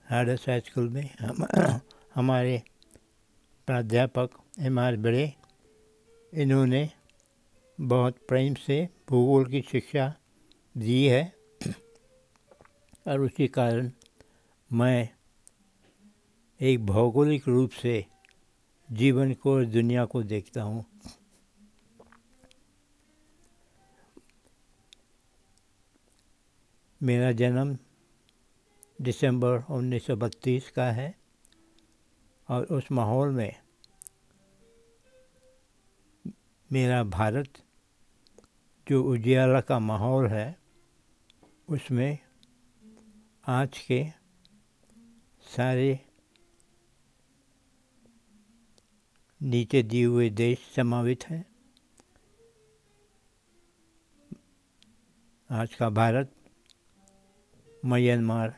हार्डस high school में हमारे प्राध्यापक एम.आर. बड़े, इन्होंने बहुत प्रेम से भूगोल की शिक्षा दी है और उसी कारण मैं एक भौगोलिक रूप से जीवन को और दुनिया को देखता हूँ। मेरा जन्म दिसंबर 1932 का है और उस माहौल में मेरा भारत जो उजियाला का माहौल है उसमें आज के सारे नीचे दिए हुए देश समावित हैं। आज का भारत म्यांमार,